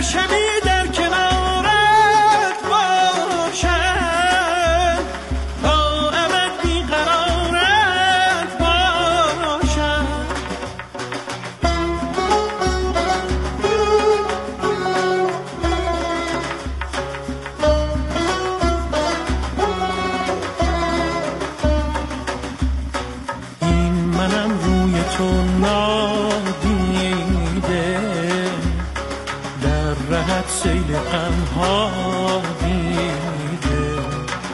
شبی در کنارت باشم تا ابد بیقرارت باشم. این منم روی تو نادیده، در رهت سیل غم‌ها دیده،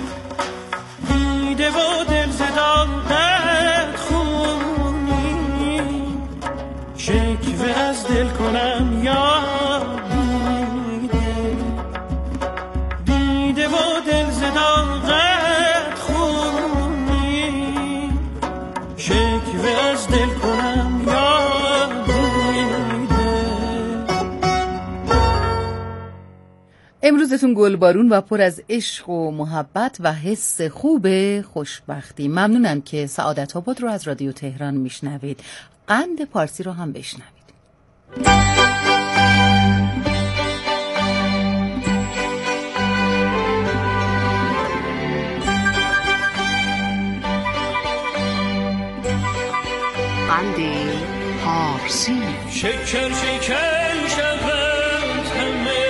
دیده و دل زداقت خونی، شکوه از دل کنم یا دیده، دیده و دل زداقت خونی، شکوه از دل کنم یا امروزتون گلبارون و پر از عشق و محبت و حس خوب خوشبختی. ممنونم که سعادت آباد رو از رادیو تهران میشنوید. قند پارسی رو هم بشنوید. قند پارسی. شکر شکر شود همه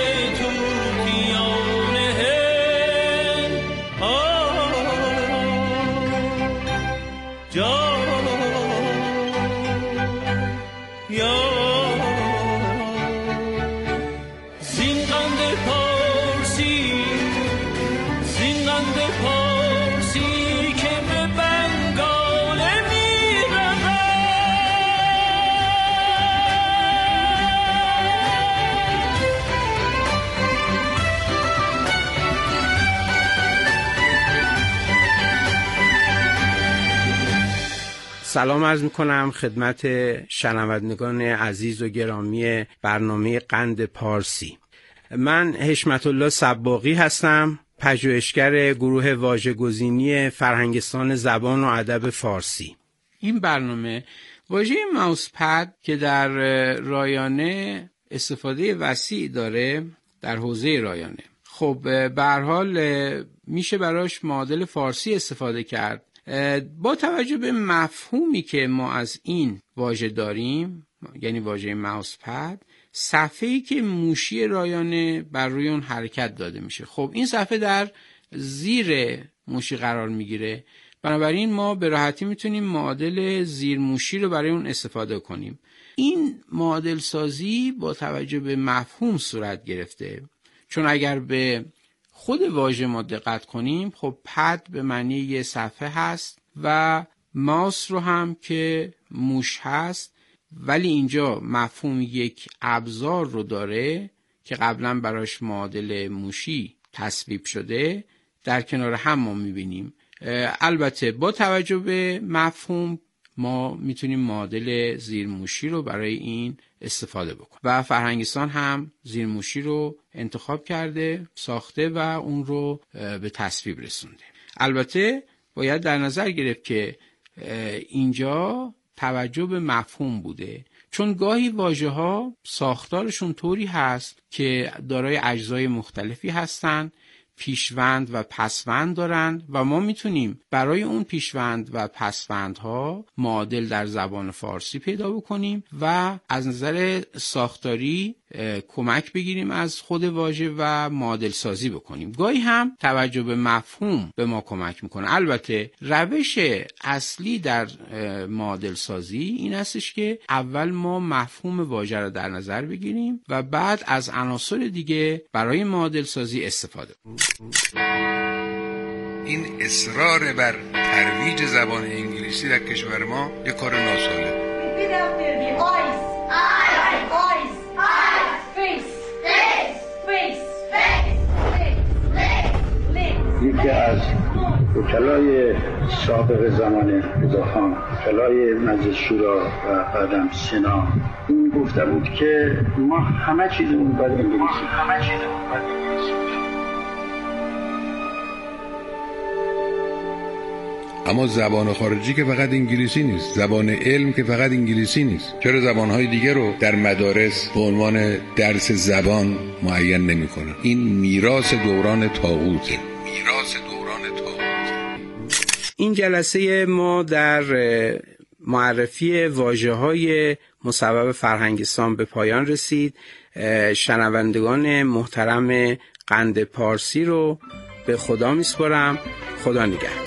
سلام عرض میکنم خدمت شنوندگان عزیز و گرامی برنامه قند پارسی. من حشمت الله صباغی هستم، پژوهشگر گروه واژه‌گزینی فرهنگستان زبان و ادب فارسی. این برنامه واژه ماوس پد که در رایانه استفاده وسیع داره در حوزه رایانه، خب به هر حال میشه براش معادل فارسی استفاده کرد. با توجه به مفهومی که ما از این واژه داریم، یعنی واژه ماوس پد، صفحه‌ای که موشی رایانه بر روی اون حرکت داده میشه. خب این صفحه در زیر موشی قرار میگیره، بنابراین ما به راحتی میتونیم معادل زیر موشی رو برای اون استفاده کنیم. این معادل سازی با توجه به مفهوم صورت گرفته، چون اگر به خود واژه ما دقت کنیم، خب پد به معنی یه صفحه هست و ماوس رو هم که موش هست، ولی اینجا مفهوم یک ابزار رو داره که قبلا براش معادل موشی تصویب شده، در کنار هم ما میبینیم. البته با توجه به مفهوم ما میتونیم معادل زیرموشی رو برای این استفاده بکنیم و فرهنگستان هم زیرموشی رو انتخاب کرده، ساخته و اون رو به تصویب رسونده. البته باید در نظر گرفت که اینجا توجه به مفهوم بوده، چون گاهی واژه‌ها ساختارشون طوری هست که دارای اجزای مختلفی هستن، پیشوند و پسوند دارن و ما میتونیم برای اون پیشوند و پسوندها معادل در زبان فارسی پیدا بکنیم و از نظر ساختاری کمک بگیریم از خود واژه و معادل سازی بکنیم. گاهی هم توجه به مفهوم به ما کمک میکنه. البته روش اصلی در معادل سازی این هستش که اول ما مفهوم واژه رو در نظر بگیریم و بعد از عناصر دیگه برای معادل سازی استفاده کنیم. این اصرار بر ترویج زبان انگلیسی در کشور ما یک کار ناسالم. یکی از وکلای سابق زمان رضاخان، وکلای مجلس شورا و بعدم سنا، این گفته بود که ما همه چیزمون باید انگلیسی. اما زبان خارجی که فقط انگلیسی نیست، زبان علم که فقط انگلیسی نیست. چرا زبانهای دیگه رو در مدارس به عنوان درس زبان معین نمی‌کنن؟ این میراث دوران طاغوته. این جلسه ما در معرفی واژه‌های مصوب فرهنگستان به پایان رسید. شنوندگان محترم قند پارسی رو به خدا میسپارم. خدا نگهدار.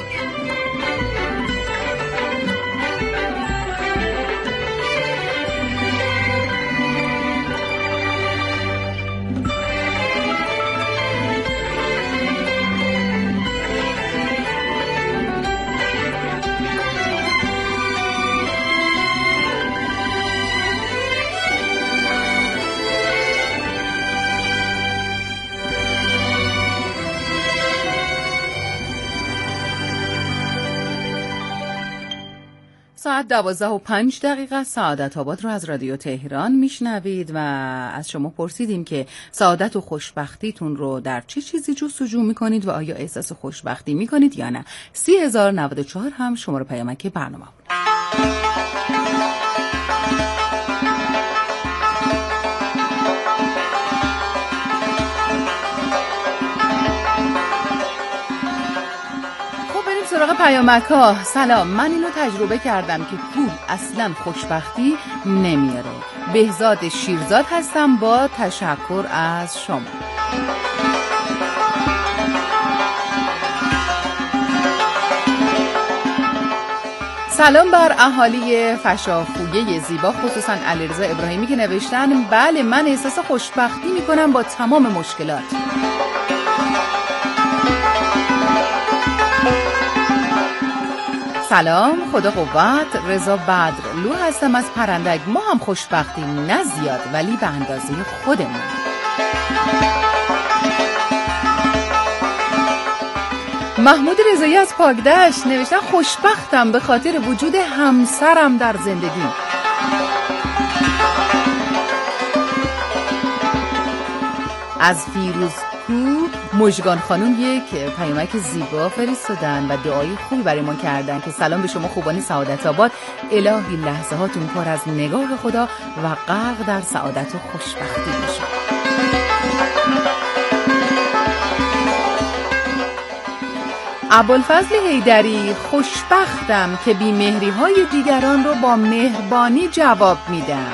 ساعت 12:05 سعادت آباد رو از رادیو تهران میشنوید و از شما پرسیدیم که سعادت و خوشبختیتون رو در چه چیزی جستجو میکنید و آیا احساس خوشبختی میکنید یا نه. 30,094 هم شماره پیامک برنامه بود. سراغ پیامک‌ها. سلام، من اینو تجربه کردم که پول اصلا خوشبختی نمیاره. بهزاد شیرزاد هستم، با تشکر از شما. سلام بر اهالی فشافویه زیبا، خصوصا علیرضا ابراهیمی که نوشتن بله من احساس خوشبختی میکنم با تمام مشکلات. سلام، خدا قوت. رضا بدرلو هستم از پرندک. ما هم خوشبختیم، نه زیاد ولی به اندازه خودمون. محمود رضایی از پاکدشت نوشتن خوشبختم به خاطر وجود همسرم در زندگی. از فیروزکو مژگان خانم یک پیامک زیبا فرستادن و دعای خوبی برای ما کردن که سلام به شما خوبان سعادت آباد، الهی لحظه هاتون پر از نگاه خدا و غرق در سعادت و خوشبختی بشه. ابوالفضل حیدری خوشبختم که بی‌مهری های دیگران رو با مهربانی جواب میدم.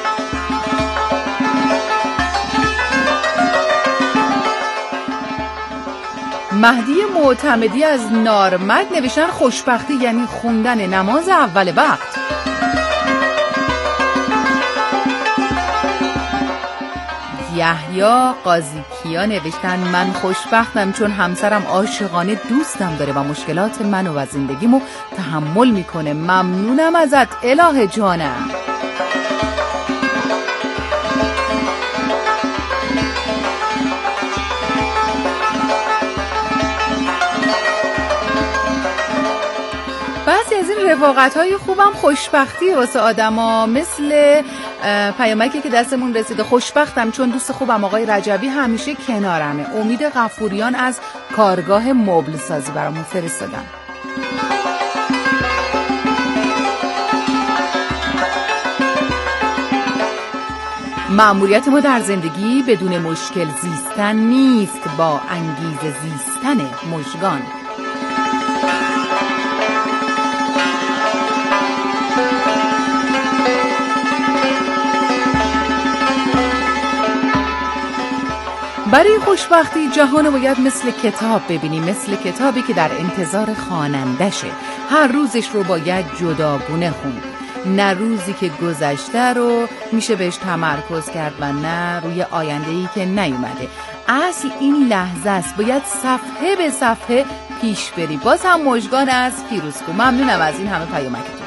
مهدی معتمدی از نارمک نوشتن خوشبختی یعنی خوندن نماز اول وقت. یحیی قاضی کیا نوشتن من خوشبختم چون همسرم عاشقانه دوستم داره و مشکلات منو و زندگیمو تحمل میکنه. ممنونم ازت اله جانم. بعضی از این رفاقت‌های خوبم خوشبختی واسه آدما، مثل پیامکی که دستمون رسیده خوشبختم چون دوست خوبم آقای رجبی همیشه کنارمه. امید غفوریان از کارگاه مبل سازی برامون فرستادن. مأموریت ما در زندگی بدون مشکل زیستن نیست، با انگیزه زیستن. مژگان. برای خوشبختی جهان رو باید مثل کتاب ببینیم، مثل کتابی که در انتظار خوانندشه. هر روزش رو باید جداگونه خوند، نه روزی که گذشته رو میشه بهش تمرکز کرد و نه روی آینده‌ای که نیومده. اصل این لحظه است، باید صفحه به صفحه پیش بری. باز هم مژگان از فیروزکو. ممنونم از این همه پیامکتون.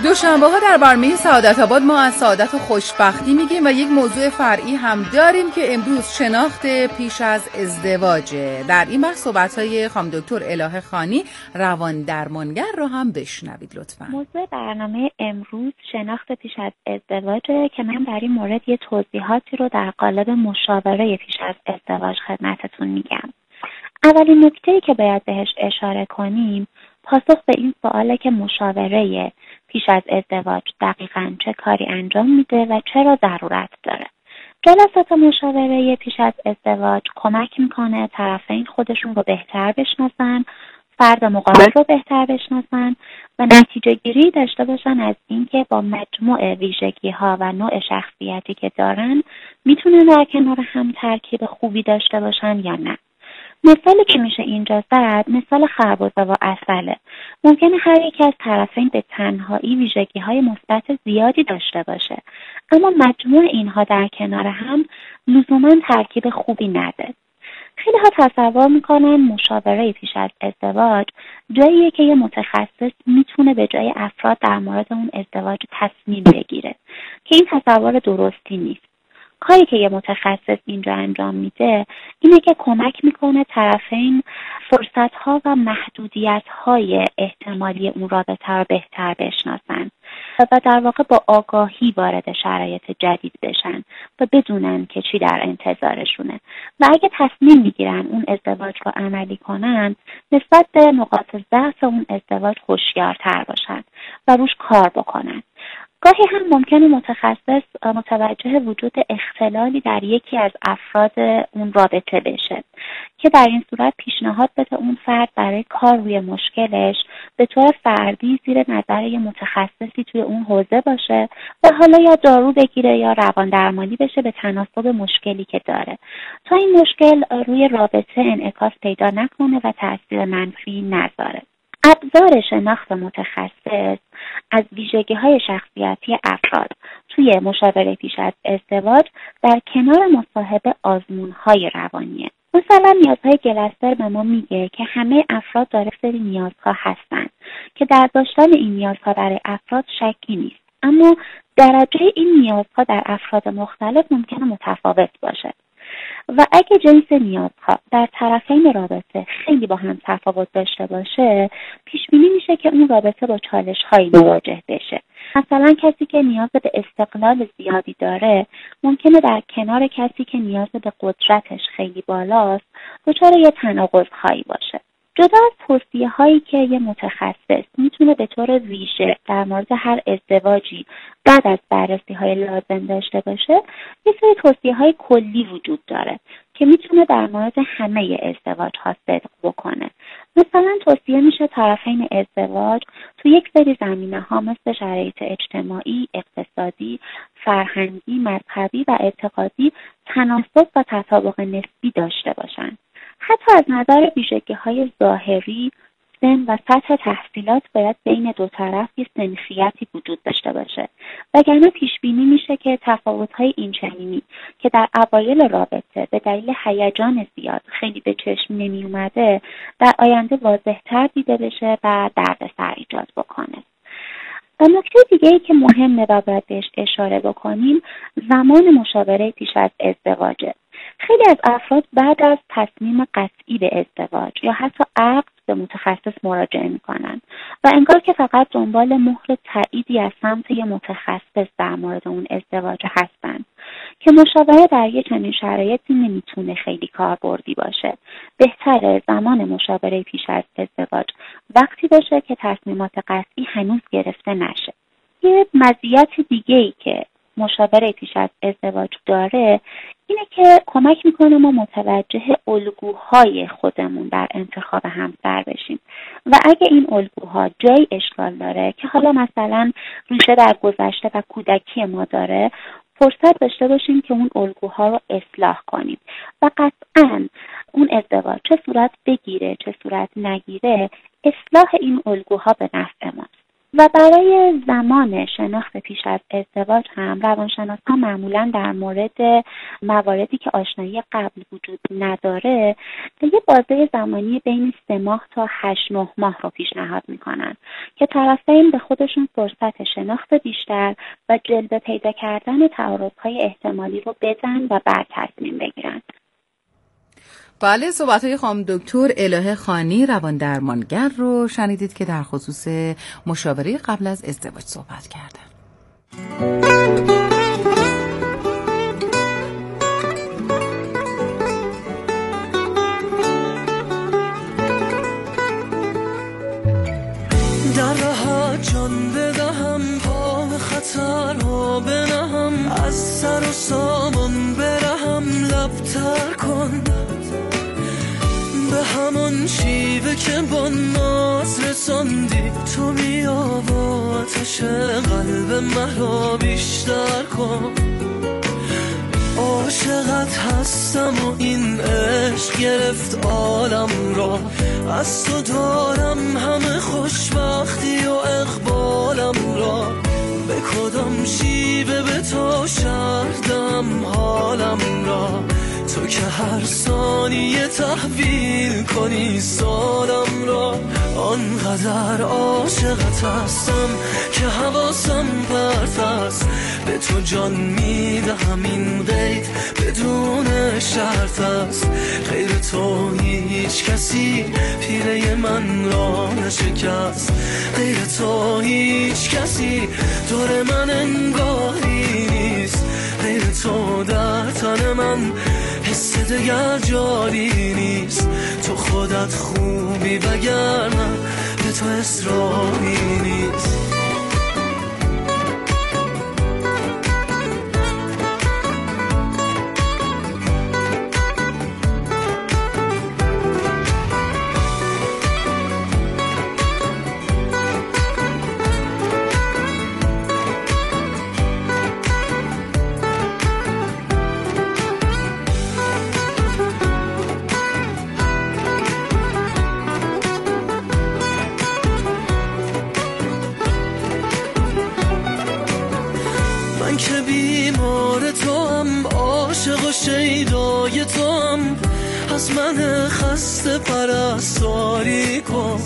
دوشنبه‌ها در برنامه سعادت آباد ما از سعادت و خوشبختی میگیم و یک موضوع فرعی هم داریم که امروز شناخت پیش از ازدواجه. در این بخش صحبت‌های خانم دکتر الهه خانی روان درمانگر رو هم بشنوید لطفاً. موضوع برنامه امروز شناخت پیش از ازدواجه که من در این مورد یه توضیحاتی رو در قالب مشاوره پیش از ازدواج خدمتتون میگم. اولین نکته‌ای که باید بهش اشاره کنیم پاسخ به این سواله که مشاوره پیش از ازدواج دقیقاً چه کاری انجام میده و چرا ضرورت داره. جلسات مشاوره پیش از ازدواج کمک میکنه طرفین خودشون رو بهتر بشناسن، فرد مقابل رو بهتر بشناسن و نتیجه گیری داشته باشن از اینکه با مجموع ویژگی ها و نوع شخصیتی که دارن میتونن در کنار هم ترکیب خوبی داشته باشن یا نه. مثالی که میشه اینجا زد مثال خربزه و عسله. ممکنه هر یک از طرفین به تنهایی ویژگی‌های مثبت زیادی داشته باشه، اما مجموع اینها در کنار هم لزوماً ترکیب خوبی نده. خیلی ها تصور میکنن مشاوره پیش از ازدواج جاییه که یه متخصص میتونه به جای افراد در مورد اون ازدواج تصمیم بگیره که این تصور درستی نیست. کاری که یه متخصص اینجا انجام میده اینه که کمک میکنه طرفین فرصت‌ها و محدودیت‌های احتمالی اون رابطه رو بهتر بشناسن و در واقع با آگاهی وارد شرایط جدید بشن و بدونن که چی در انتظارشونه و اگه تصمیم میگیرن اون ازدواج رو عملی کنن نسبت به نقاط ضعف اون ازدواج هوشیارتر باشن و روش کار بکنن. گاهی هم ممکنه متخصص متوجه وجود اختلالی در یکی از افراد اون رابطه بشه که در این صورت پیشنهاد بده اون فرد برای کار روی مشکلش به طور فردی زیر نظر یه متخصصی توی اون حوزه باشه و حالا یا دارو بگیره یا روان درمانی بشه به تناسب مشکلی که داره تا این مشکل روی رابطه انعکاس پیدا نکنه و تأثیر منفی نذاره. ابزار شناخت متخصص از ویژگی‌های شخصیتی افراد توی مشاوره پیش از ازدواج در کنار مصاحبه آزمون‌های روانیه. مثلا نیازهای گلستر به ما میگه که همه افراد داره سری نیازها هستن که در داشتن این نیازها برای افراد شکی نیست، اما درجه این نیازها در افراد مختلف ممکنه متفاوت باشه و اگه جنس نیازها در طرفین رابطه خیلی با هم تفاوت داشته باشه پیش بینی میشه که اون رابطه با چالش‌هایی مواجه بشه. مثلا کسی که نیاز به استقلال زیادی داره ممکنه در کنار کسی که نیاز به قدرتش خیلی بالاست دچار یه تناقض‌هایی باشه. جدا از توصیه‌هایی که یه متخصص میتونه به طور ویژه در مورد هر ازدواجی بعد از بررسی‌های لازم داشته باشه، یه سری توصیه‌های کلی وجود داره که میتونه در مورد همه ازدواج‌ها صدق بکنه. مثلا توصیه میشه طرفین ازدواج تو یک سری زمینه‌ها مثل شرایط اجتماعی، اقتصادی، فرهنگی، مذهبی و اعتقادی تناسب و تطابق نسبی داشته باشن. حتی از نظر ویژگی‌های ظاهری، سن و سطح تحصیلات باید بین دو طرف یه سنخیتی وجود داشته باشه، وگرنه پیش بینی میشه که تفاوت‌های اینچنینی که در اوایل رابطه به دلیل هیجان زیاد خیلی به چشم نمی اومده در آینده واضح‌تر دیده بشه و دردسر ایجاد بکنه. و نکته دیگه‌ای که مهمه و باید بهش اشاره بکنیم زمان مشاوره پیش از ازدواجه. خیلی از افراد بعد از تصمیم قطعی به ازدواج یا حتی عقد به متخصص مراجعه میکنن و انگار که فقط دنبال مهر تاییدی از سمت یه متخصص در مورد اون ازدواج هستن که مشاوره در یه چنین شرایطی نمیتونه خیلی کاربردی باشه. بهتره زمان مشاوره پیش از ازدواج وقتی باشه که تصمیمات قطعی هنوز گرفته نشه. یه مزیت دیگه‌ای که مشاوره پیش از ازدواج داره اینه که کمک میکنه ما متوجه الگوهای خودمون در انتخاب همسر بشیم و اگه این الگوها جای اشکال داره که حالا مثلا ریشه در گذشته و کودکی ما داره، فرصت داشته باشیم که اون الگوها رو اصلاح کنیم و قطعاً اون ازدواج چه صورت بگیره چه صورت نگیره اصلاح این الگوها به نفع ماست. و برای زمان شناخت پیش از ازدواج هم روانشناس‌ها معمولاً در مورد مواردی که آشنایی قبل وجود نداره یه بازه زمانی بین 3 ماه تا 8-9 ماه رو پیشنهاد میکنن که طرفین به خودشون فرصت شناخت بیشتر و جلوه پیدا کردن تعارض‌های احتمالی رو بدن و بعد تصمیم بگیرن. بله، صحبت‌های خانم دکتر الهه خانی روان درمانگر رو شنیدید که در خصوص مشاوره قبل از ازدواج صحبت کردن. در راحت جان بدهم، پا به خطرها بنهم، از سر و سامان برهم، لبتر کن به همان شیوه که با ناز رساندی. تو بیا و آتش قلب مرا بیشتر کن. عاشقت هستم و این عشق گرفت عالم را، از تو دارم همه خوشبختی و اقبالم را. به کدام شیوه به تو شردم حالم را، تو که هر ثانیه تحویل کنی سالم را. آنقدر عاشقت هستم که حواسم پرت است، به تو جان میدهم این قید بدون شرط است. غیر تو هیچ کسی پیله من را نشکست، غیر تو هیچ کسی دور من انگاری نیست. غیر تو در تن من حس دگر جاری نیست. تو خودت خوبی وگرنه به تو اصراری نیست. من که بیمار تو هم، عاشق و شیدای تو هم، از من خسته پرستاری کن.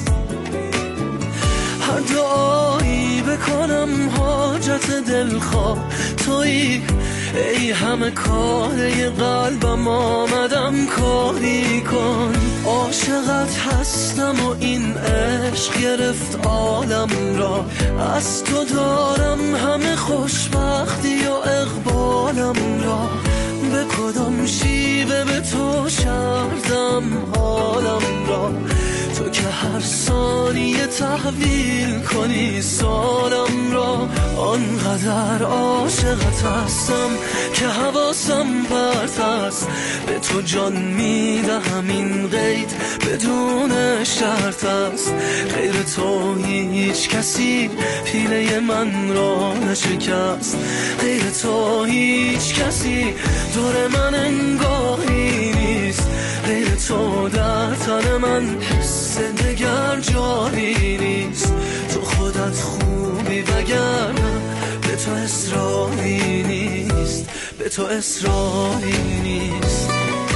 هر دعایی بکنم حاجت دلخواه تویی، ای همه کاره قلبم آمدم کاری کن. عاشقت هستم و این عشق گرفت عالم را، از تو دارم همه خوشبختی و اقبالم را. به کدام شیوه به تو شردم حالم را، تو که هر ثانیه تحویل کنی سالم را. آنقدر عاشقت هستم که حواسم پرت است، به تو جان میدهم این قید بدون شرط است. غیر تو هیچ کسی پیله من را نشکست، غیر تو هیچ کسی دور من انگاری نیست. غیر تو در تن من حس دگر جاری نیست. تو خودت خوبی وگرنه به تو اصراری نیست، به تو اصراری نیست.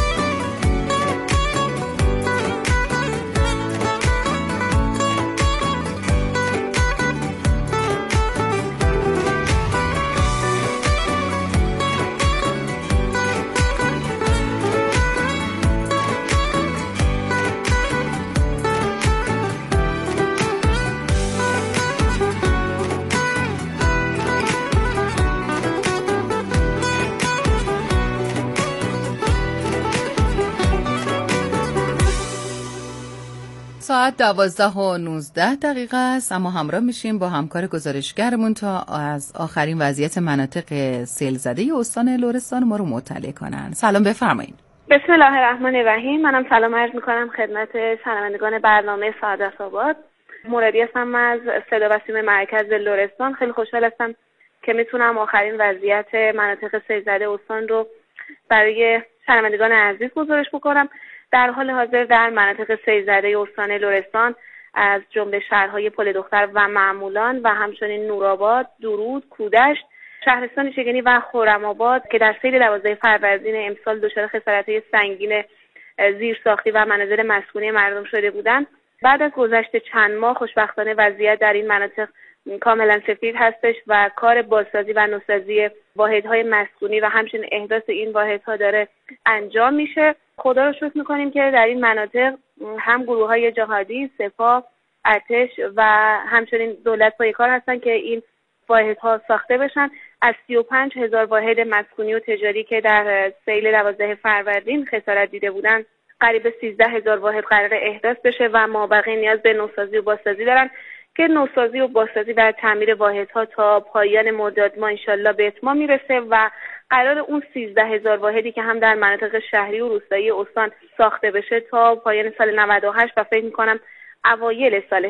ساعت 12:19 است، اما همراه میشیم با همکار گزارشگرمون تا از آخرین وضعیت مناطق سیل زده استان لرستان ما رو مطلع کنن. سلام بفرمایید. بسم الله الرحمن الرحیم. منم سلام عرض میکنم خدمت شنوندگان برنامه سعادت آباد. مرادی هستم از صدا و سیم مرکز لرستان. خیلی خوشحال هستم که میتونم آخرین وضعیت مناطق سیل زده استان رو برای شنوندگان عزیز گزارش بکنم. در حال حاضر در مناطق سیل زده استان لرستان از جمله شهرهای پل دختر و معمولان و همچنین نورآباد، درود، کودشت، شهرستان شگنی و خرم‌آباد که در سیل 12 فروردین امسال دچار خسارت‌های سنگین زیرساختی و منازل مسکونی مردم شده بودند. بعد از گذشت چند ماه خوشبختانه وضعیت در این مناطق کاملا سفید هستش و کار بازسازی و نوسازی واحدهای مسکونی و همچنین احداث این واحدها داره انجام میشه. خدا رو شکر میکنیم که در این مناطق هم گروه‌های جهادی، سپاه، ارتش و همچنین دولت پای کار هستن که این واحدها ساخته بشن. از 35,000 واحد مسکونی و تجاری که در سیل 12 فروردین خسارت دیده بودن قریب 13,000 واحد قرار احداث بشه و مابقی نیاز به نوسازی و بازسازی دارن که نوسازی و بازسازی و تعمیر واحدها تا پایان مرداد ماه انشالله به اتمام میرسه و قرار اون 13,000 واحدی که هم در مناطق شهری و روستایی استان ساخته بشه تا پایان سال 98 و فکر میکنم اوایل سال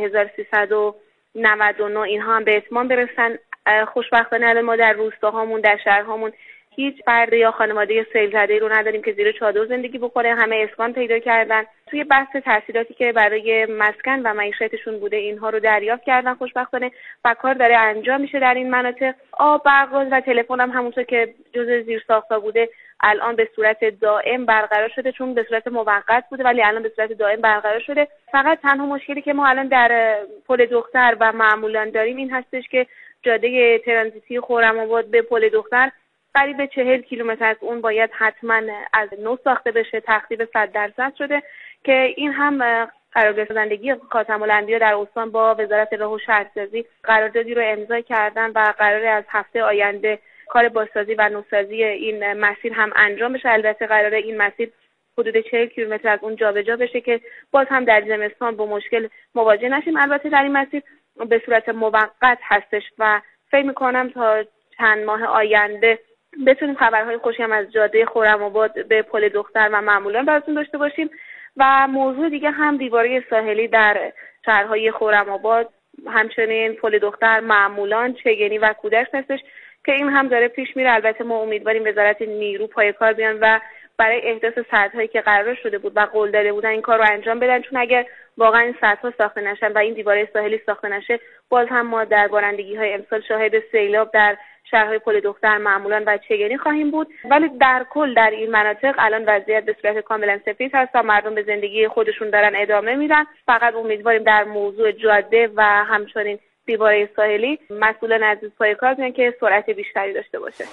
1399 اینها هم به اتمام برسن. خوشبختانه الان ما در روستاهامون، در شهرهامون هیچ فرد یا خانواده سیل زده رو نداریم که زیر چادر زندگی بکنه. همه اسکان پیدا کردن. توی بحث تحصیلاتی که برای مسکن و معیشتشون بوده اینها رو دریافت کردن خوشبختانه و کار داره انجام میشه در این مناطق. آب، برق و تلفن هم همونطور که جزء زیرساخت‌ها بوده الان به صورت دائم برقرار شده، چون به صورت موقت بوده ولی الان به صورت دائم برقرار شده. فقط تنها مشکلی که ما الان در پل دختر و معمولان داریم این هستش که جاده ترانزیتی خرم‌آباد به پل دختر قریب 40 کیلومتر از اون باید حتما از نو ساخته بشه، تخریب 100% شده که این هم قرارداد سازندگی خاتم الانبیا در استان با وزارت راه و شهرسازی قراردادی رو امضا کردن و قراره از هفته آینده کار بازسازی و نوسازی این مسیر هم انجام بشه. البته قراره این مسیر حدود 40 کیلومتر از اون جابجا بشه که باز هم در زمستان با مشکل مواجه نشیم. البته در این مسیر به صورت موقت هستش و فکر می‌کنم تا چند ماه آینده بتونیم خبرهای خوشی هم از جاده خرم‌آباد به پل دختر و معمولان براتون داشته باشیم. و موضوع دیگه هم دیواره ساحلی در شهرهای خرم‌آباد، همچنین پل دختر، معمولان، چگنی و کودشت هستش که این هم داره پیش میره. البته ما امیدواریم وزارت نیرو پای کار بیان و برای احداث سدهایی که قرار شده بود و قول داده بودن این کار رو انجام بدن، چون اگر واقعا این سدها ساخته نشن و این دیواره ساحلی ساخته نشه باز هم ما در بارندگی‌های امسال شاهد سیلاب در شهرهای پل دختر، معمولان و چگنی خواهیم بود. ولی در کل در این مناطق الان وضعیت به صورت کاملا سفید هست و مردم به زندگی خودشون دارن ادامه میدن. فقط امیدواریم در موضوع جاده و همچنین دیواره ساحلی مسئولان عزیز پای کار بیان که سرعت بیشتری داشته باشه.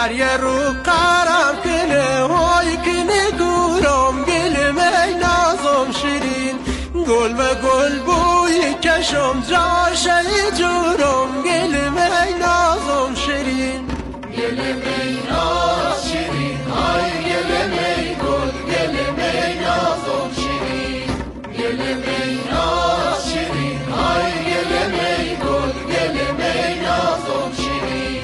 دریا رو قرم کنه های کنه گورم گل می نازم شیرین گل و گل بوی کشم جاشه جورم گل می نازم شیرین گل می ناز شیرین های گل می گل گل می نازم شیرین گل می ناز شیرین های گل می گل گل می نازم شیرین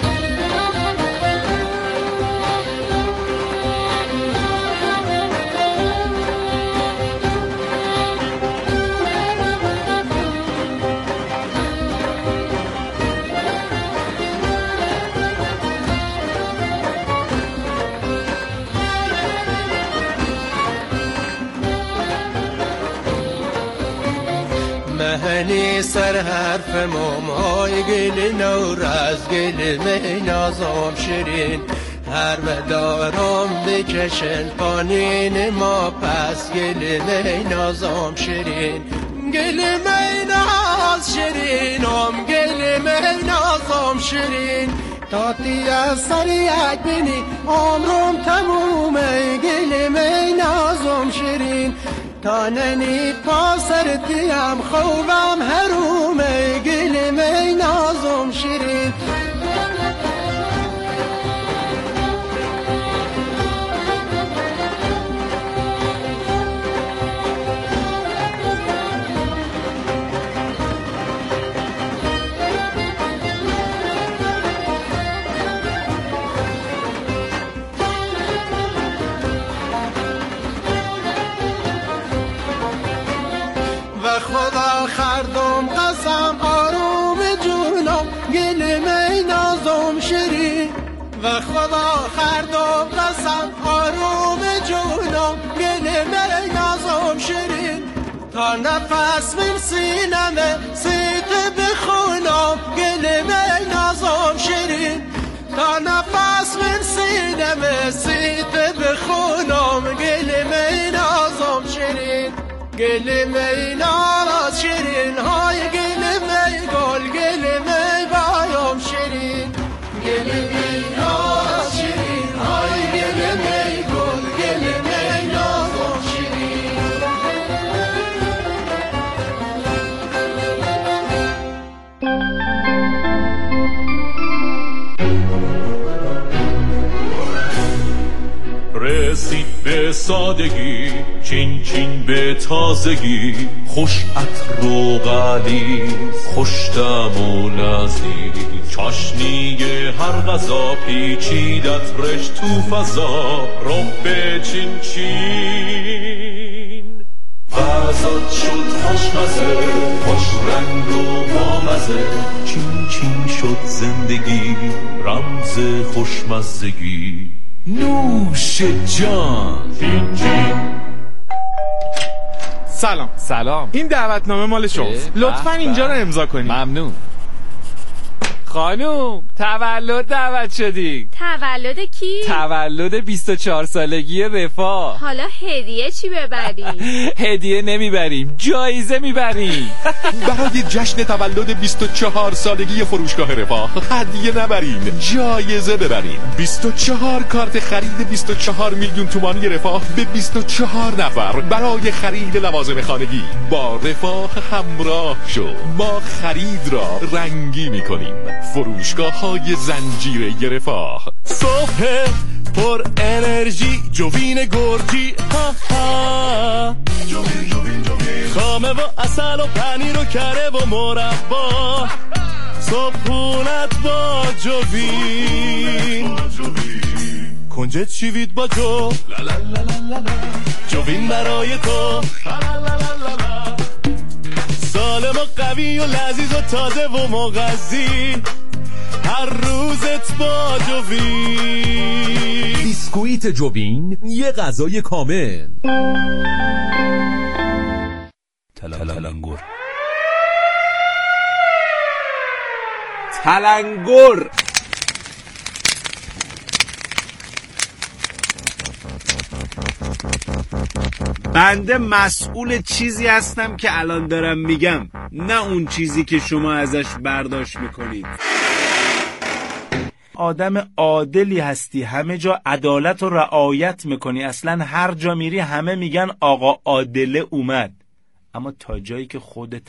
مهنی سر حرف مومای گل نورز گل می نازم شیرین هر مدارم بکشن پانین ما پس گل می نازم شیرین گل می ناز شیرینم گل می نازم شیرین تاتی از سر یک بینی عمرم تمومه گل می نازم شیرین تا ننی پاسر دیم خوبم هرومه گل می نازم شیرین خدا خردم قسم آروم جونم گل می نازم شیرین و خدا خردم قسم آروم جونم گل می نازم شیرین تا نفس من سینمه سیت بخونم گل می نازم شیرین تا نفس من سینمه سیت بخونم گل می نازم شیرین گل می ناز شیرین های گل می گل گل می بایم شیرین گل می ناز شیرین های گل می گل گل می نازم شیرین رسید به سادگی چین چین به تازگی خوش عطر و غلیظ خوش طعم و لذیذ چاشنی هر غذا پیچیدت رش تو فضا رب چین چین فضات شد خوشمزه خوش رنگ و بامزه چین چین شد زندگی رمز خوشمزگی نوش جان چین چین. سلام این دعوتنامه مال شماست لطفاً اینجا رو امضا کنید. ممنون. خانوم تولد دعوت شدی. تولد کی؟ تولد 24 سالگی رفاه. حالا هدیه چی ببریم؟ هدیه نمیبریم، جایزه میبریم. برای جشن تولد 24 سالگی فروشگاه رفاه هدیه نبرین، جایزه ببرین. 24 کارت خرید 24 میلیون تومانی رفاه به 24 نفر برای خرید لوازم خانگی. با رفاه همراه شو، ما خرید را رنگی میکنیم. فروشگاه های زنجیره رفاه. صبح پر انرژی جوین گرجی خامه و اصل و پنیر و کره و مربا صبحونت با جوین کنجد شیوید با جو جوین برای تو سالم و قوی و لذیذ و تازه و مغذی هر روزت با جوین. بیسکویت جوین یه غذای کامل. تلنگر تلنگر بنده مسئول چیزی هستم که الان دارم میگم، نه اون چیزی که شما ازش برداشت میکنید. آدم عادلی هستی، همه جا عدالت و رعایت میکنی، اصلا هر جا میری همه میگن آقا عادله اومد. اما تا جایی که خودت